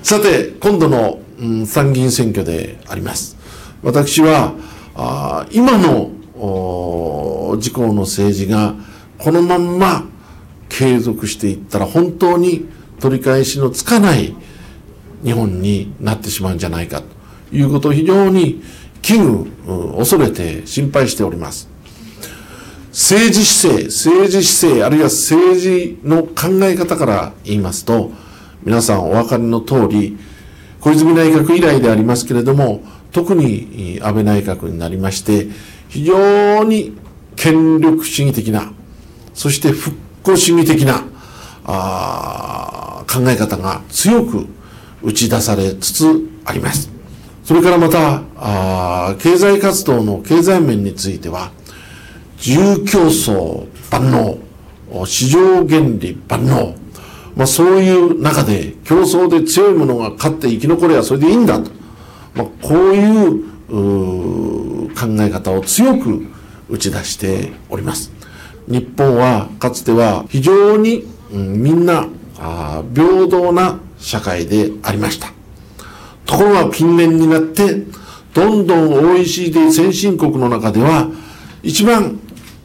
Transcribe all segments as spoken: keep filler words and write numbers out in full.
さて、今度の、うん、参議院選挙であります。私は、あ今の自公の政治がこのまんま継続していったら本当に取り返しのつかない日本になってしまうんじゃないかということを非常に危惧、恐れて心配しております。政治姿勢、政治姿勢、あるいは政治の考え方から言いますと、皆さんお分かりの通り、小泉内閣以来でありますけれども、特に安倍内閣になりまして、非常に権力主義的な、そして復興主義的なあ考え方が強く打ち出されつつあります。それからまた、あ経済活動の経済面については、自由競争万能、市場原理万能、まあ、そういう中で競争で強いものが勝って生き残ればそれでいいんだと、まあ、こういう、う考え方を強く打ち出しております。日本はかつては非常に、うん、みんなあ平等な社会でありました。ところが近年になってどんどん オーイーシーディー 先進国の中では一番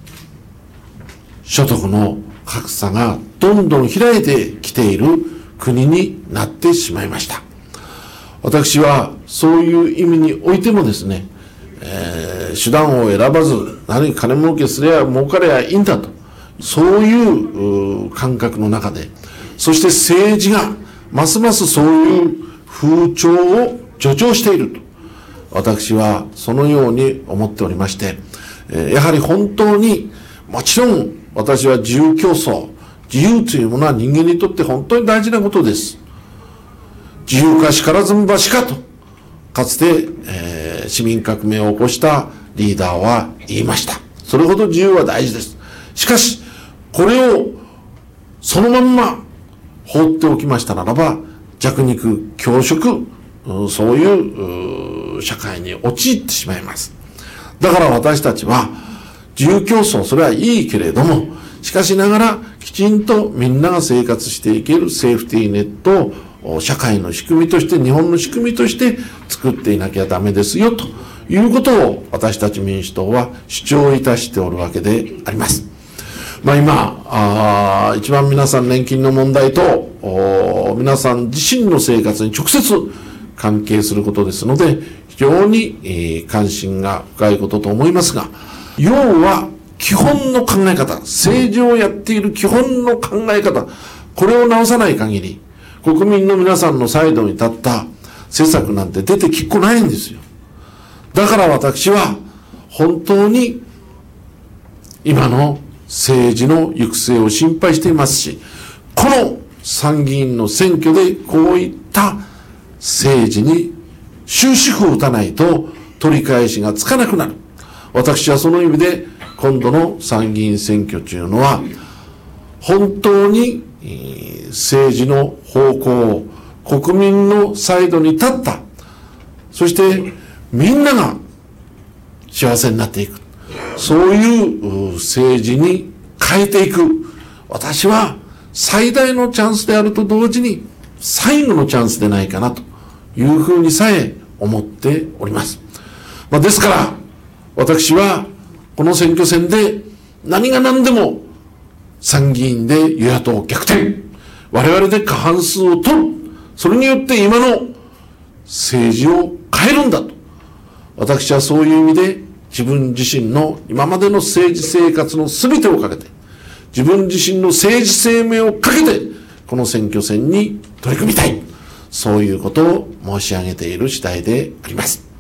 所得の格差がどんどん開いてきている国になってしまいました。私はそういう意味においてもですね、えー、手段を選ばず何か金儲けすれば儲かればいいんだと、そういう感覚の中で、そして政治がますますそういう風潮を助長していると、私はそのように思っておりまして、えー、やはり本当にもちろん私は自由競争、自由というものは人間にとって本当に大事なことです。自由かしからずんばしかと、かつて、えー、市民革命を起こしたリーダーは言いました。それほど自由は大事です。しかし、これをそのまんま放っておきましたならば、弱肉強食、そういう社会に陥ってしまいます。だから私たちは、自由競争、それはいいけれども、しかしながらきちんとみんなが生活していけるセーフティーネットを社会の仕組みとして、日本の仕組みとして作っていなきゃダメですよということを私たち民主党は主張いたしておるわけであります。まあ今、あ一番皆さん年金の問題と皆さん自身の生活に直接関係することですので、非常に、えー、関心が深いことと思いますが、要は基本の考え方、政治をやっている基本の考え方、これを直さない限り、国民の皆さんのサイドに立った施策なんて出てきっこないんですよ。だから私は本当に今の政治の行く末を心配していますし、この参議院の選挙でこういった政治に終止符を打たないと取り返しがつかなくなる。私はその意味で今度の参議院選挙というのは本当に政治の方向を国民のサイドに立った、そしてみんなが幸せになっていく、そういう政治に変えていく、私は最大のチャンスであると同時に最後のチャンスでないかなというふうにさえ思っております。まあ、ですから私はこの選挙戦で何が何でも参議院で与野党逆転、我々で過半数を取る、それによって今の政治を変えるんだと、私はそういう意味で自分自身の今までの政治生活の全てをかけて、自分自身の政治生命をかけてこの選挙戦に取り組みたい、そういうことを申し上げている次第であります。